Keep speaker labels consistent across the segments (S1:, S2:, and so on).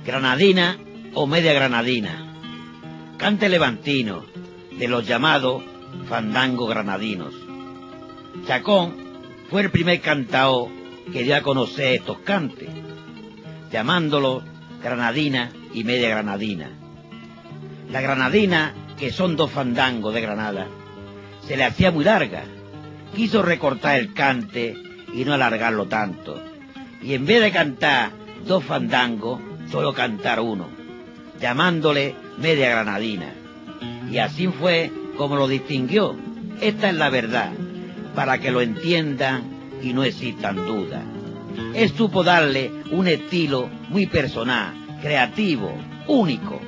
S1: granadina o media granadina, cante levantino, de los llamados fandangos granadinos. Chacón fue el primer cantaor que dio a conocer estos cantes, llamándolos granadina y media granadina. La granadina, que son 2 fandangos de Granada, se le hacía muy larga. Quiso recortar el cante y no alargarlo tanto, y en vez de cantar 2 fandangos, solo cantar uno, llamándole media granadina. Y así fue como lo distinguió. Esta es la verdad, para que lo entiendan y no existan dudas. Él supo darle un estilo muy personal, creativo, único.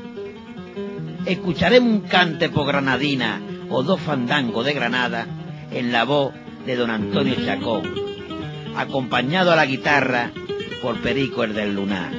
S1: Escucharemos un cante por granadina o 2 fandangos de Granada en la voz de don Antonio Chacón, acompañado a la guitarra por Perico el del Lunar.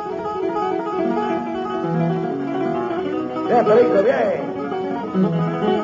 S2: Bien, Perico, bien.